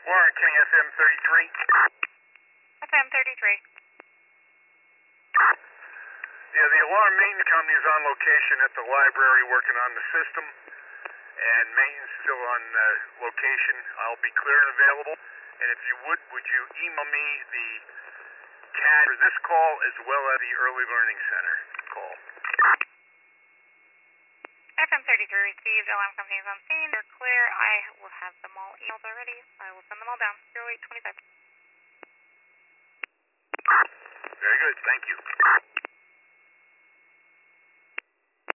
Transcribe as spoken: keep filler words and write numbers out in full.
Warren, Kenny F M thirty-three. F M thirty-three. Yeah, the alarm maintenance company is on location at the library working on the system, and maintenance is still on uh, location. I'll be clear and available, and if you would, would you email me the C A D for this call as well as the Early Learning Center call? F M thirty-three received. Alarm company is on scene. They're clear. I will have them all emailed already. I will send them all down. zero eight twenty-five. Very good. Thank you.